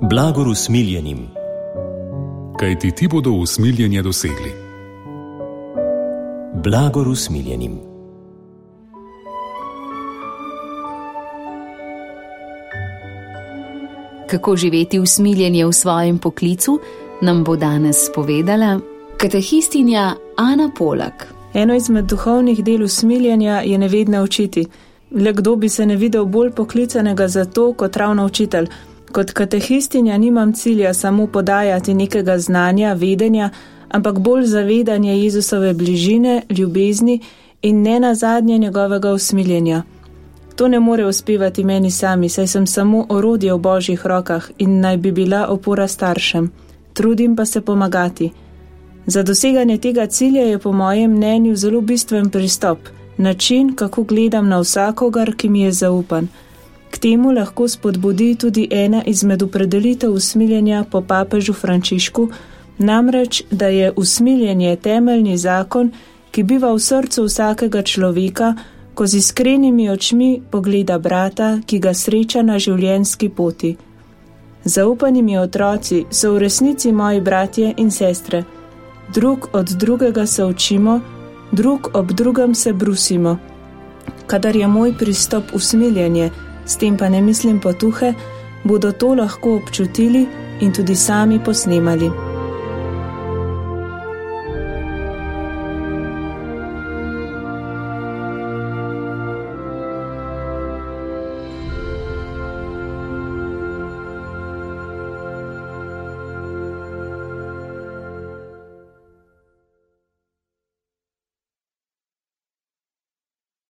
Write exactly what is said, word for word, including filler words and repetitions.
Blagor usmiljenim, kajti ti bodo usmiljenje dosegli. Blagor usmiljenim. Kako živeti usmiljenje v svojem poklicu, nam bo danes povedala katehistinja Ana Polak. Eno izmed duhovnih del usmiljenja je nevedne učiti. Le kdo bi se ne videl bolj poklicanega za to kot ravno učitelj. Kot katehistinja nimam cilja samo podajati nekega znanja, vedenja, ampak bolj zavedanje Jezusove bližine, ljubezni in ne nazadnje njegovega usmiljenja. To ne more uspevati meni sami, saj sem samo orodje v Božjih rokah in naj bi bila opora staršem. Trudim pa se pomagati. Za doseganje tega cilja je po mojem mnenju zelo bistven pristop, način, kako gledam na vsakogar, ki mi je zaupan. K temu lahko spodbudi tudi ena izmed opredelitev usmiljenja po papežu Frančišku, namreč, da je usmiljenje temeljni zakon, ki biva v srcu vsakega človeka, ko z iskrenimi očmi pogleda brata, ki ga sreča na življenjski poti. Zaupanimi otroci so v resnici moji bratje in sestre. Drug od drugega se učimo, drug ob drugem se brusimo. Kadar je moj pristop usmiljenje, s tem pa ne mislim potuhe, bodo to lahko občutili in tudi sami posnemali.